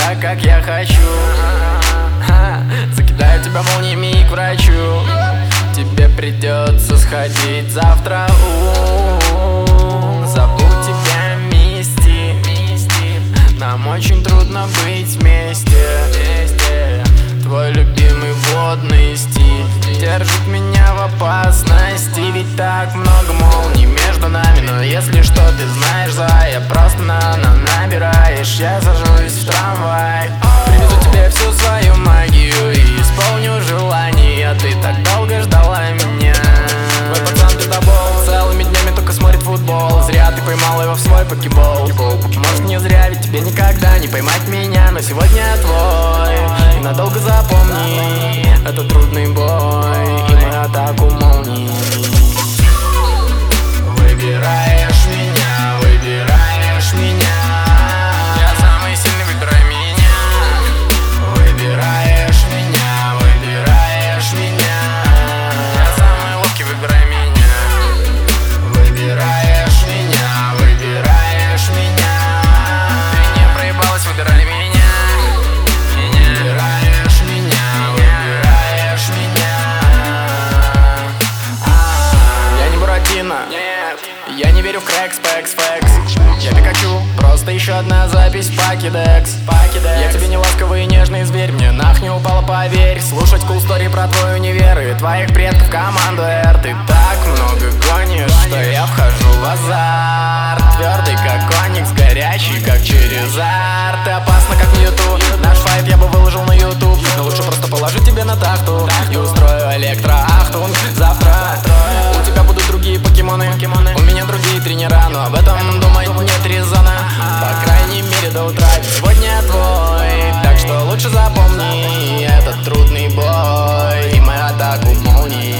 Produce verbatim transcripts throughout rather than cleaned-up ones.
так, как я хочу. Закидаю тебя молниями к врачу. Тебе придется сходить завтра. Забудь тебя, мисти. Нам очень трудно быть вместе. Твой любимый водный стиль держит меня в опасности. Ведь так много молний между нами. Но если что, ты знаешь, зая, просто на-на набираешь. Я сажусь в трамвай, привезу тебе всю свою магию и исполню желание. Ты так долго ждала меня. Твой пацан пиздобол целыми днями только смотрит футбол. Зря ты поймал его в свой покебол. Может, не зря, ведь тебе никогда не поймать меня. Но сегодня я твой, и надолго запомни. Это трудный бой и мою атаку молний. Выбираешь меня, выбираешь меня. Я самый сильный, выбирай меня. Выбираешь меня, выбираешь меня. Я самый ловкий, выбирай меня. Выбираешь меня, выбираешь меня. Ты не проебалась, выбирай меня. Выбираешь меня, выбираешь меня. Я не Буратино, нет. Я не верю в крэкс, пэкс, фэкс. Я Пикачу, просто еще одна запись в Покедекс. Я тебе не ласковый и нежный зверь, мне нах не упала, поверь. Слушать cool story про твой универ и твоих предков команду R. Ты так много гонишь, что я вхожу в азарт. Твердый как оникс, горячий как через арт. Ты опасна как Мьюту, наш файт я бы выложил на ютуб. Но лучше просто положу тебе на тахту и устрою электроахтунг. Завтра у тебя будут другие покемоны, у меня другие тренера, но об этом думать нет резона. По крайней мере до утра. Сегодня я твой, так что лучше запомни этот трудный бой и мою атаку молний.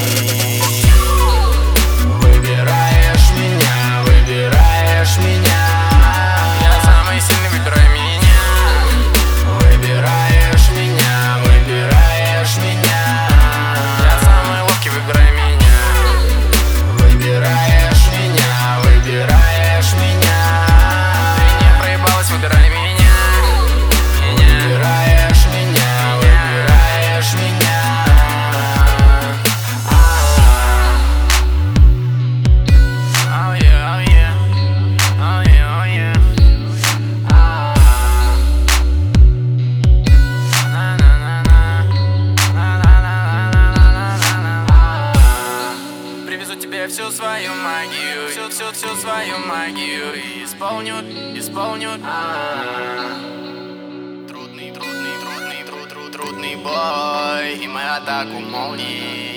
Выбираешь меня, выбираешь меня. Я самый сильный, выбирай меня. Выбираешь меня, выбираешь меня. Я самый ловкий, выбирай меня. Выбираешь меня, выбираешь меня. Ты не проебалась, выбирай меня. Выбираешь меня, выбираешь меня. Oh yeah, oh yeah, oh yeah, oh yeah. Привезу тебе всю свою магию, всю, всю, всю свою магию и исполню, исполню. Трудный, трудный, трудный, труд, труд, трудный бой и мою атаку молний.